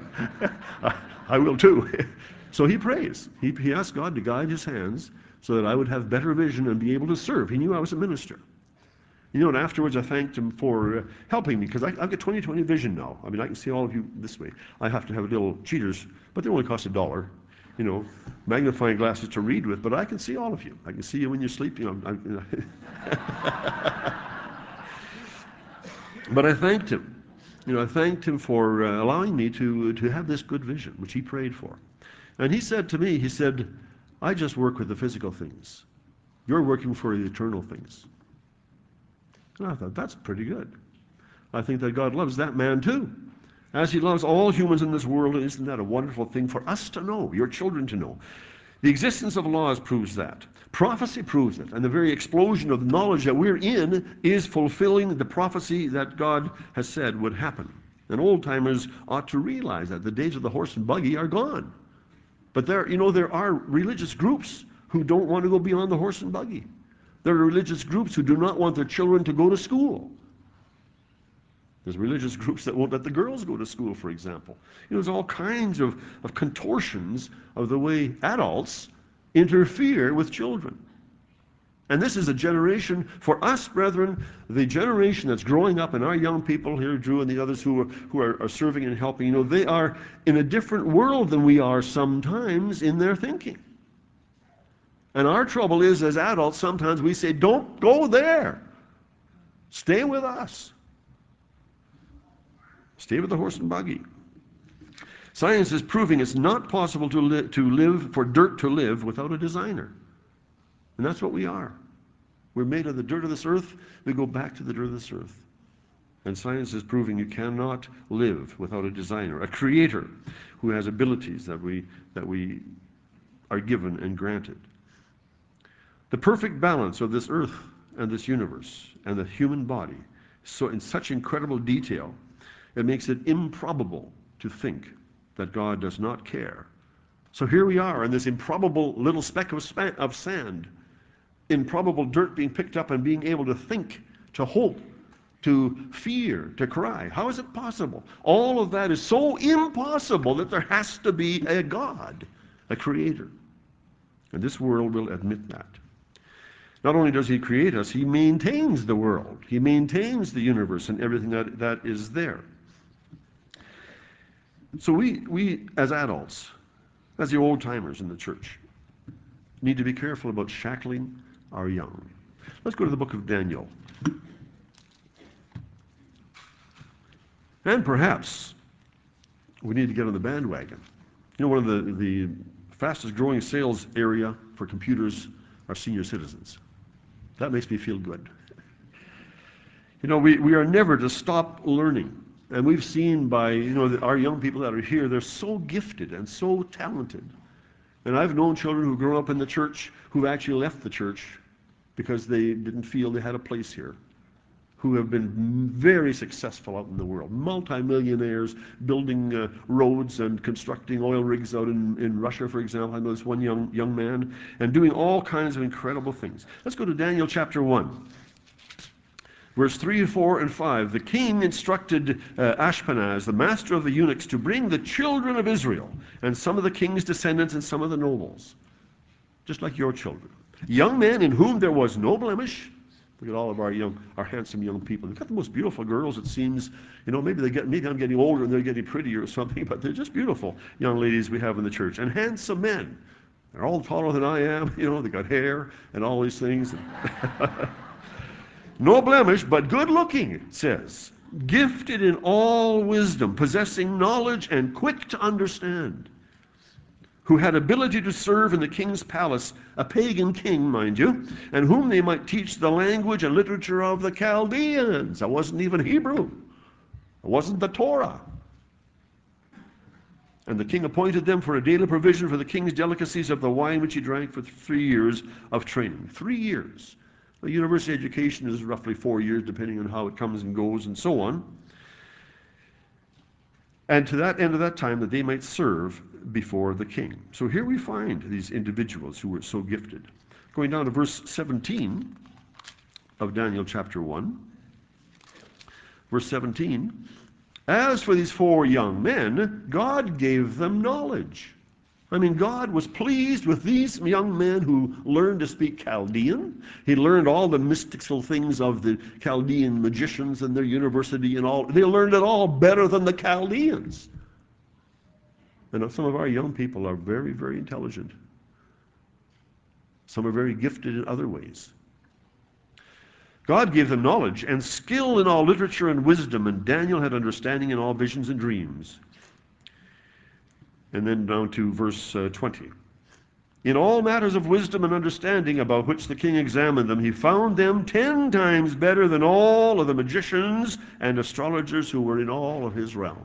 I will too. So he prays. He, he asked God to guide his hands so that I would have better vision and be able to serve. He knew I was a minister. You know, and afterwards I thanked him for uh, helping me, because I've got twenty twenty vision now. I mean, I can see all of you this way. I have to have little cheaters, but they only cost a dollar. You know, magnifying glasses to read with, but I can see all of you. I can see you when you sleep. You know, I'm, you know. But I thanked him. You know, I thanked him for uh, allowing me to to have this good vision, which he prayed for. And he said to me, he said, I just work with the physical things. You're working for the eternal things. And I thought, that's pretty good. I think that God loves that man too, as he loves all humans in this world. And isn't that a wonderful thing for us to know, your children to know? The existence of laws proves that. Prophecy proves it. And the very explosion of knowledge that we're in is fulfilling the prophecy that God has said would happen. And old-timers ought to realize that the days of the horse and buggy are gone. But there, you know, there are religious groups who don't want to go beyond the horse and buggy. There are religious groups who do not want their children to go to school. There's religious groups that won't let the girls go to school, for example. You know, there's all kinds of, of contortions of the way adults interfere with children. And this is a generation, for us, brethren, the generation that's growing up, and our young people here, Drew and the others who are, who are, are serving and helping, you know, they are in a different world than we are sometimes in their thinking. And our trouble is, as adults, sometimes we say, don't go there. Stay with us. Stay with the horse and buggy. Science is proving it's not possible to, li to live, for dirt to live without a designer. And that's what we are. We're made of the dirt of this earth. We go back to the dirt of this earth. And science is proving you cannot live without a designer, a creator who has abilities that we, that we are given and granted. The perfect balance of this earth and this universe and the human body, so in such incredible detail, it makes it improbable to think that God does not care. So here we are in this improbable little speck of, spa of sand, improbable dirt being picked up and being able to think, to hope, to fear, to cry. How is it possible? All of that is so impossible that there has to be a God, a creator. And this world will admit that. Not only does he create us, he maintains the world. He maintains the universe and everything that, that is there. So we, we, as adults, as the old-timers in the church, need to be careful about shackling our young. Let's go to the book of Daniel. And perhaps we need to get on the bandwagon. You know, one of the, the fastest growing sales area for computers are senior citizens. That makes me feel good. You know, we, we are never to stop learning. And we've seen by, you know, our young people that are here, they're so gifted and so talented. And I've known children who've grown up in the church who've actually left the church because they didn't feel they had a place here, who have been very successful out in the world, multi-millionaires building uh, roads and constructing oil rigs out in, in Russia, for example. I know this one young, young man, and doing all kinds of incredible things. Let's go to Daniel chapter one. Verse three, four, and five. The king instructed uh, Ashpenaz, the master of the eunuchs, to bring the children of Israel, and some of the king's descendants and some of the nobles, just like your children, young men in whom there was no blemish. Look at all of our young, our handsome young people. They've got the most beautiful girls, it seems. You know, maybe they get, maybe I'm getting older and they're getting prettier or something, but they're just beautiful young ladies we have in the church. And handsome men. They're all taller than I am. You know, they got hair and all these things. No blemish, but good looking, it says. Gifted in all wisdom, possessing knowledge and quick to understand. Who had ability to serve in the king's palace, a pagan king, mind you, and whom they might teach the language and literature of the Chaldeans. That wasn't even Hebrew. It wasn't the Torah. And the king appointed them for a daily provision for the king's delicacies of the wine which he drank for three years of training. Three years. The university education is roughly four years, depending on how it comes and goes and so on. And to that end of that time, that they might serve before the king. So here we find these individuals who were so gifted. Going down to verse seventeen of Daniel chapter one. Verse seventeen. As for these four young men, God gave them knowledge. I mean, God was pleased with these young men who learned to speak Chaldean. He learned all the mystical things of the Chaldean magicians and their university and all. They learned it all better than the Chaldeans. And some of our young people are very, very intelligent. Some are very gifted in other ways. God gave them knowledge and skill in all literature and wisdom, and Daniel had understanding in all visions and dreams. And then down to verse uh, twenty. In all matters of wisdom and understanding about which the king examined them, he found them ten times better than all of the magicians and astrologers who were in all of his realm.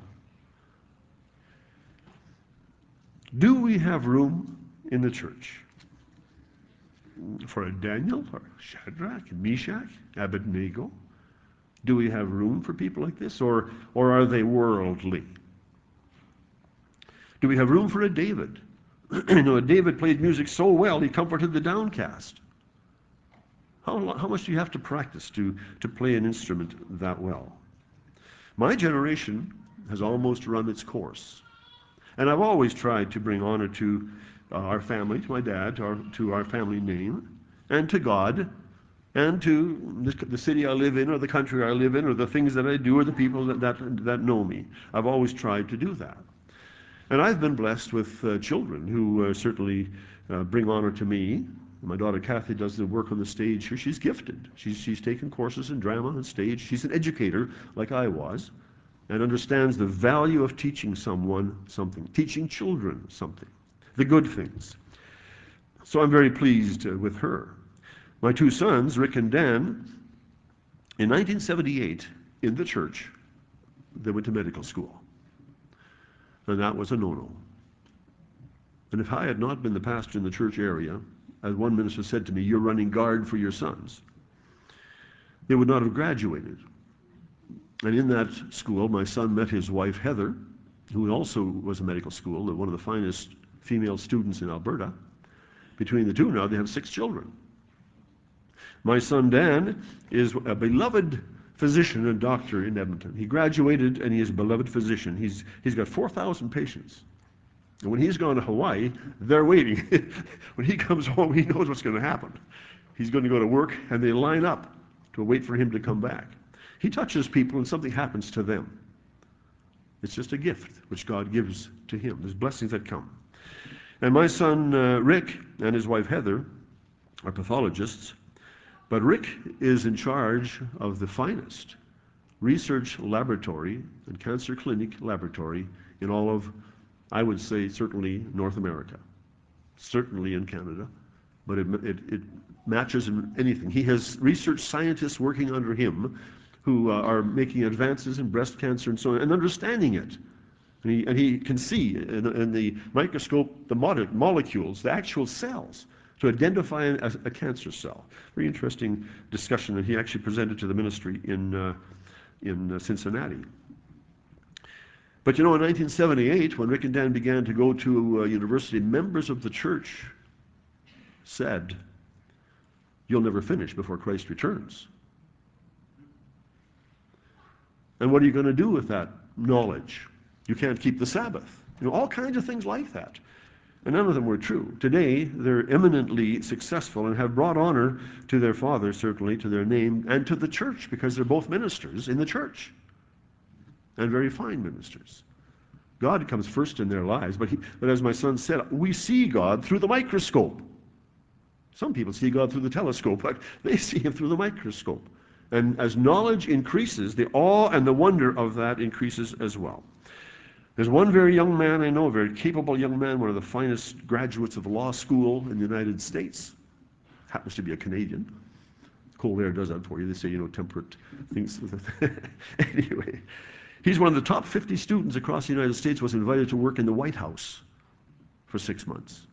Do we have room in the church for a Daniel or Shadrach, Meshach, Abednego? Do we have room for people like this, or, or are they worldly? Do we have room for a David? You know, David played music so well, he comforted the downcast. How, how much do you have to practice to, to play an instrument that well? My generation has almost run its course. And I've always tried to bring honor to uh, our family, to my dad, to our, to our family name, and to God, and to the, the city I live in, or the country I live in, or the things that I do, or the people that, that, that know me. I've always tried to do that. And I've been blessed with uh, children who uh, certainly uh, bring honor to me. My daughter Kathy does the work on the stage here. She's gifted. She's, she's taken courses in drama and stage. She's an educator like I was, and understands the value of teaching someone something, teaching children something, the good things. So I'm very pleased uh, with her. My two sons, Rick and Dan, in nineteen seventy-eight, in the church, they went to medical school. And that was a no-no. And if I had not been the pastor in the church area, as one minister said to me, you're running guard for your sons, they would not have graduated. And in that school, my son met his wife, Heather, who also was a medical school, one of the finest female students in Alberta. Between the two now, they have six children. My son, Dan, is a beloved physician and doctor in Edmonton. He graduated and he is a beloved physician. He's, he's got four thousand patients. And when he's gone to Hawaii, they're waiting. When he comes home, he knows what's going to happen. He's going to go to work and they line up to wait for him to come back. He touches people and something happens to them. It's just a gift which God gives to him. There's blessings that come. And my son uh, Rick and his wife Heather are pathologists. But Rick is in charge of the finest research laboratory and cancer clinic laboratory in all of, I would say, certainly North America, certainly in Canada, but it, it, it matches in anything. He has research scientists working under him who uh, are making advances in breast cancer and so on, and understanding it. And he, and he can see in, in the microscope the mo molecules, the actual cells, to identify a, a cancer cell. Very interesting discussion that he actually presented to the ministry in, uh, in uh, Cincinnati. But you know, in nineteen seventy-eight, when Rick and Dan began to go to uh, university, members of the church said, you'll never finish before Christ returns. And what are you going to do with that knowledge? You can't keep the Sabbath. You know, all kinds of things like that. And none of them were true. Today, they're eminently successful and have brought honor to their father, certainly, to their name, and to the church, because they're both ministers in the church, and very fine ministers. God comes first in their lives, but, he, but as my son said, we see God through the microscope. Some people see God through the telescope, but they see him through the microscope. And as knowledge increases, the awe and the wonder of that increases as well. There's one very young man I know, a very capable young man, one of the finest graduates of law school in the United States. Happens to be a Canadian. Cold air does that for you. They say, you know, temperate things. Anyway, he's one of the top fifty students across the United States, was invited to work in the White House for six months.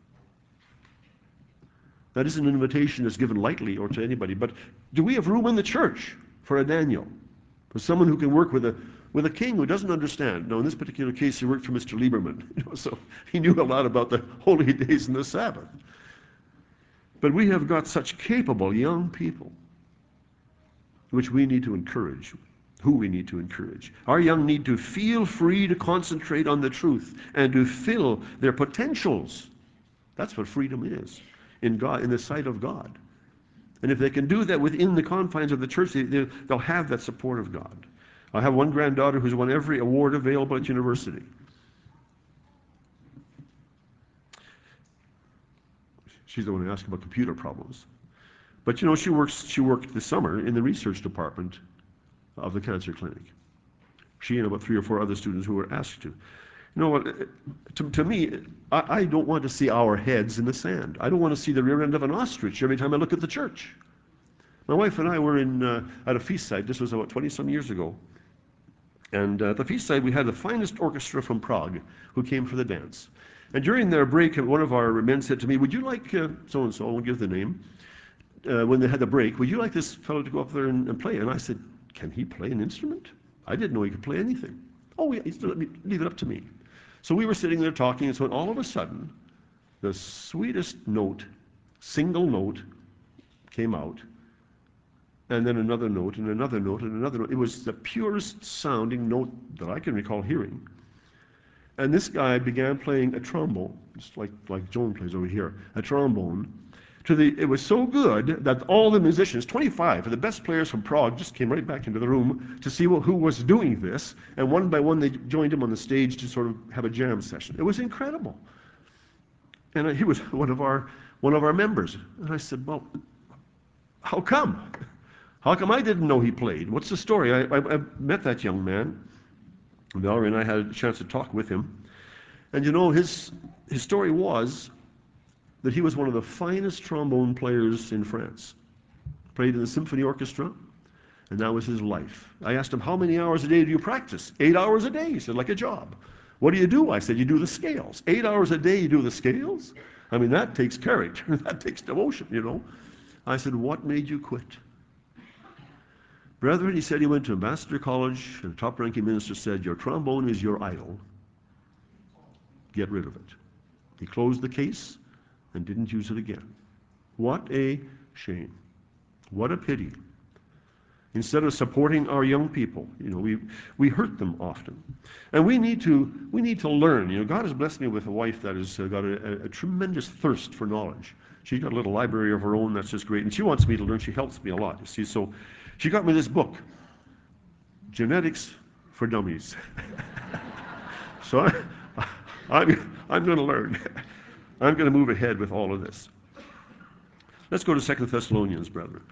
That isn't an invitation that's given lightly or to anybody, but do we have room in the church for a Daniel? For someone who can work with a with a king who doesn't understand. Now, in this particular case, he worked for Mister Lieberman, you know, so he knew a lot about the holy days and the Sabbath. But we have got such capable young people, which we need to encourage, who we need to encourage. Our young need to feel free to concentrate on the truth and to fill their potentials. That's what freedom is in God, in the sight of God. And if they can do that within the confines of the church, they, they, they'll have that support of God. I have one granddaughter who's won every award available at university. She's the one who asked about computer problems. But you know, she works. She worked this summer in the research department of the cancer clinic. She and about three or four other students who were asked to. You know what? To, to me, I, I don't want to see our heads in the sand. I don't want to see the rear end of an ostrich every time I look at the church. My wife and I were in uh, at a feast site. This was about twenty-some years ago. And uh, at the feast site, we had the finest orchestra from Prague who came for the dance. And during their break, one of our men said to me, would you like uh, so-and-so, I won't give the name, uh, when they had the break, would you like this fellow to go up there and, and play? And I said, can he play an instrument? I didn't know he could play anything. Oh, yeah, he said, let me leave it up to me. So we were sitting there talking, and so all of a sudden, the sweetest note, single note, came out, and then another note, and another note, and another note. It was the purest sounding note that I can recall hearing. And this guy began playing a trombone, just like, like Joan plays over here, a trombone. To the, it was so good that all the musicians, twenty-five of the best players from Prague, just came right back into the room to see who was doing this. And one by one, they joined him on the stage to sort of have a jam session. It was incredible. And he was one of our, one of our members. And I said, well, how come? How come I didn't know he played? What's the story? I, I, I met that young man. Valerie and I had a chance to talk with him. And you know, his, his story was that he was one of the finest trombone players in France. Played in the symphony orchestra, and that was his life. I asked him, how many hours a day do you practice? Eight hours a day, he said, like a job. What do you do? I said, you do the scales. Eight hours a day, you do the scales? I mean, that takes character, that takes devotion, you know. I said, what made you quit? Brethren, he said he went to Ambassador College, and a top-ranking minister said, your trombone is your idol. Get rid of it. He closed the case and didn't use it again. What a shame. What a pity. Instead of supporting our young people, you know, we, we hurt them often. And we need to, we need to learn. You know, God has blessed me with a wife that has uh, got a, a, a tremendous thirst for knowledge. She's got a little library of her own that's just great, and she wants me to learn. She helps me a lot, you see. So she got me this book, Genetics for Dummies. So I, I'm, I'm going to learn. I'm going to move ahead with all of this. Let's go to Second Thessalonians, brethren.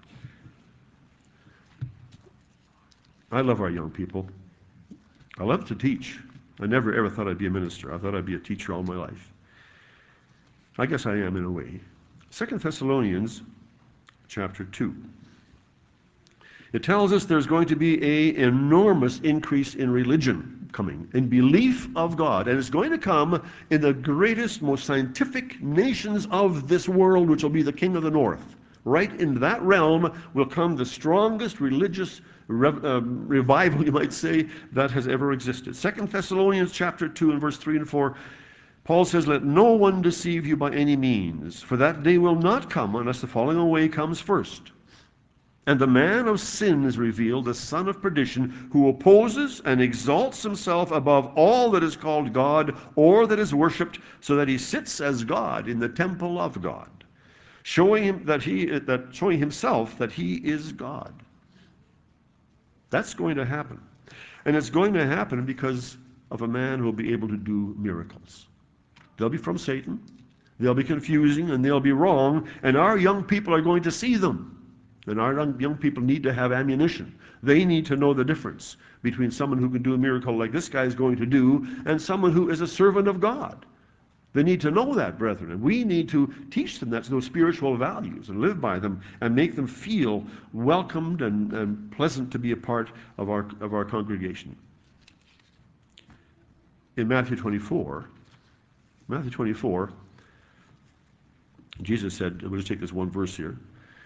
I love our young people. I love to teach. I never ever thought I'd be a minister. I thought I'd be a teacher all my life. I guess I am in a way. Second Thessalonians chapter two. It tells us there's going to be an enormous increase in religion coming, in belief of God. And it's going to come in the greatest, most scientific nations of this world, which will be the king of the north. Right in that realm will come the strongest religious rev uh, revival, you might say, that has ever existed. Second Thessalonians chapter two and verse three and four, Paul says, let no one deceive you by any means, for that day will not come unless the falling away comes first. And the man of sin is revealed, the son of perdition, who opposes and exalts himself above all that is called God or that is worshipped, so that he sits as God in the temple of God, showing him that he that showing himself that he is God. That's going to happen. And it's going to happen because of a man who will be able to do miracles. They'll be from Satan, they'll be confusing, and they'll be wrong, and our young people are going to see them. And our young people need to have ammunition. They need to know the difference between someone who can do a miracle like this guy is going to do and someone who is a servant of God. They need to know that, brethren. And we need to teach them that, those spiritual values, and live by them and make them feel welcomed and, and pleasant to be a part of our, of our congregation. In Matthew twenty-four, Matthew twenty-four, Jesus said, we'll just take this one verse here.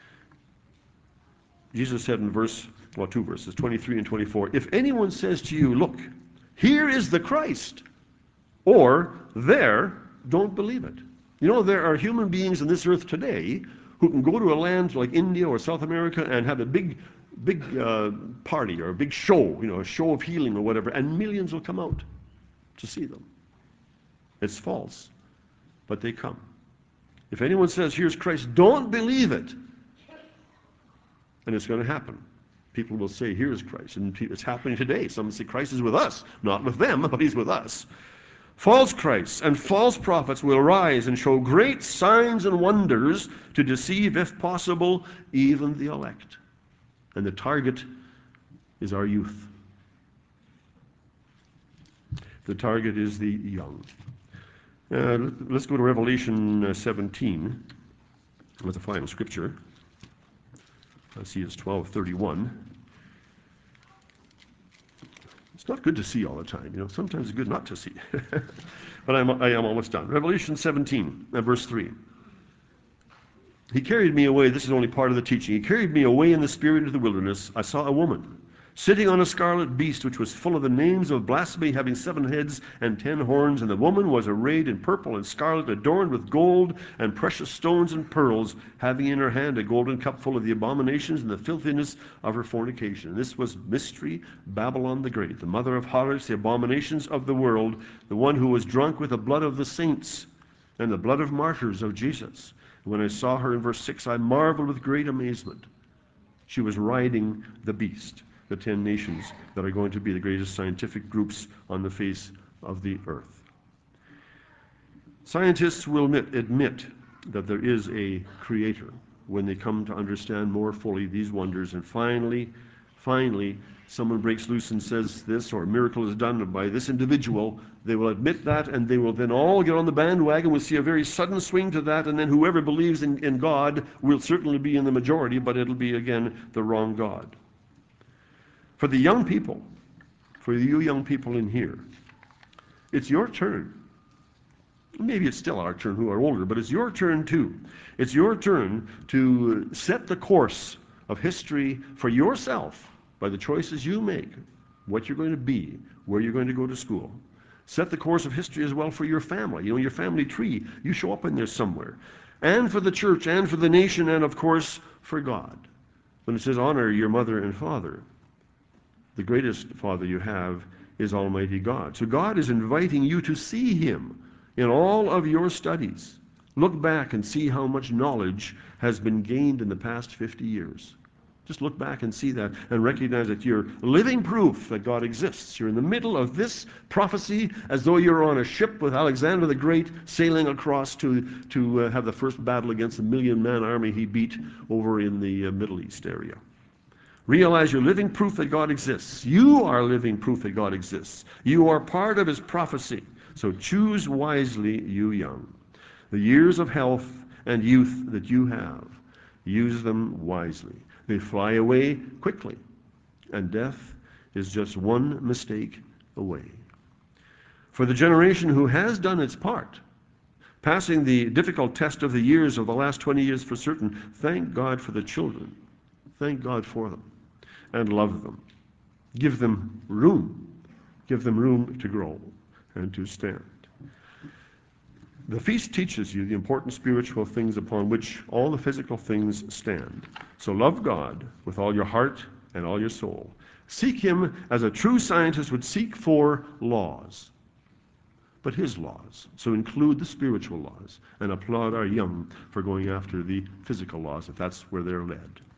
Jesus said in verse, well, two verses, twenty-three and twenty-four, if anyone says to you, look, here is the Christ, or there, don't believe it. You know, there are human beings on this earth today who can go to a land like India or South America and have a big, big uh, party or a big show, you know, a show of healing or whatever, and millions will come out to see them. It's false, but they come. If anyone says, here's Christ, don't believe it. And it's going to happen. People will say, here's Christ. And it's happening today. Some say Christ is with us. Not with them, but he's with us. False Christs and false prophets will rise and show great signs and wonders to deceive, if possible, even the elect. And the target is our youth. The target is the young. Uh, let's go to Revelation uh, seventeen with the final scripture. I see it's twelve thirty-one. It's not good to see all the time, you know. Sometimes it's good not to see. But I'm, I am almost done. Revelation seventeen, uh, verse three. He carried me away. This is only part of the teaching. He carried me away in the spirit into the wilderness. I saw a woman sitting on a scarlet beast, which was full of the names of blasphemy, having seven heads and ten horns. And the woman was arrayed in purple and scarlet, adorned with gold and precious stones and pearls, having in her hand a golden cup full of the abominations and the filthiness of her fornication. And this was Mystery Babylon the Great, the mother of harlots, the abominations of the world, the one who was drunk with the blood of the saints and the blood of martyrs of Jesus. When I saw her in verse six, I marveled with great amazement. She was riding the beast, the ten nations that are going to be the greatest scientific groups on the face of the earth. Scientists will admit, admit that there is a creator when they come to understand more fully these wonders, and finally, finally, someone breaks loose and says this, or a miracle is done by this individual, they will admit that, and they will then all get on the bandwagon. We'll see a very sudden swing to that, and then whoever believes in, in God will certainly be in the majority, but it'll be, again, the wrong God. For the young people, for you young people in here, it's your turn. Maybe it's still our turn who are older, but it's your turn too. It's your turn to set the course of history for yourself by the choices you make, what you're going to be, where you're going to go to school. Set the course of history as well for your family. You know, your family tree, you show up in there somewhere. And for the church, and for the nation, and of course, for God. When it says honor your mother and father, the greatest father you have is Almighty God. So God is inviting you to see him in all of your studies. Look back and see how much knowledge has been gained in the past fifty years. Just look back and see that and recognize that you're living proof that God exists. You're in the middle of this prophecy as though you're on a ship with Alexander the Great sailing across to, to uh, have the first battle against the million-man army he beat over in the uh, Middle East area. Realize you're living proof that God exists. You are living proof that God exists. You are part of his prophecy. So choose wisely, you young. The years of health and youth that you have, use them wisely. They fly away quickly, and death is just one mistake away. For the generation who has done its part, passing the difficult test of the years of the last twenty years for certain, thank God for the children. Thank God for them, and love them. Give them room. Give them room to grow and to stand. The feast teaches you the important spiritual things upon which all the physical things stand. So love God with all your heart and all your soul. Seek him as a true scientist would seek for laws, but his laws. So include the spiritual laws, and applaud our young for going after the physical laws if that's where they're led.